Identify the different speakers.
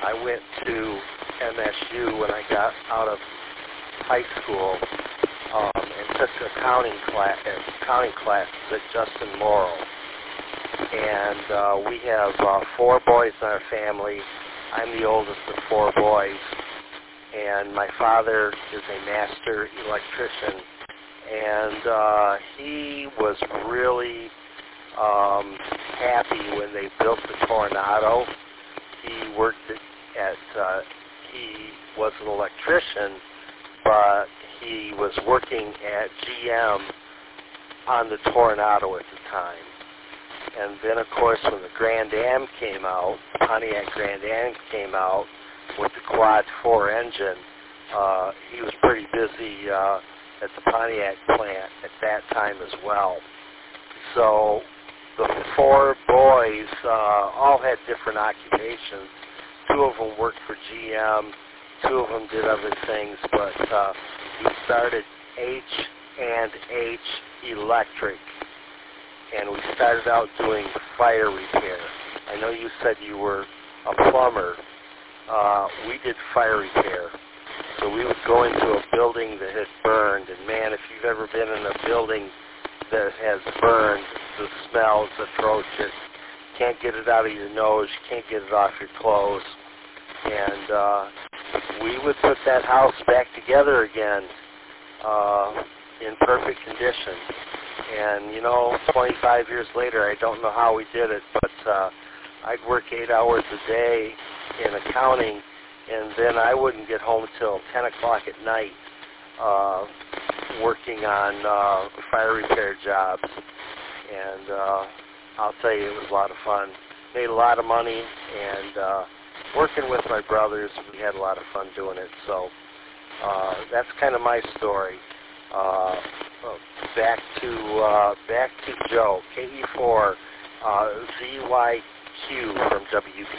Speaker 1: I went to MSU when I got out of high school and took accounting classes at Justin Morrow. And we have 4 boys in our family. I'm the oldest of 4 boys. And my father is a master electrician. And he was really happy when they built the Tornado. He worked he was an electrician, but he was working at GM on the Tornado at the time. And then, of course, when the Grand Am came out, Pontiac Grand Am came out with the Quad 4 engine, he was pretty busy at the Pontiac plant at that time as well. So the 4 boys all had different occupations. 2 of them worked for GM, 2 of them did other things, but we started H&H Electric, and we started out doing fire repair. I know you said you were a plumber. We did fire repair. So we would go into a building that had burned, and man, if you've ever been in a building that has burned, the smell's atrocious. Can't get it out of your nose, you can't get it off your clothes. And we would put that house back together again in perfect condition. And, 25 years later, I don't know how we did it, but I'd work 8 hours a day in accounting, and then I wouldn't get home until 10 o'clock at night working on fire repair jobs. And I'll tell you, it was a lot of fun. Made a lot of money, and working with my brothers, we had a lot of fun doing it. So that's kind of my story. Back to Joe, KE4, ZYQ from WPTF.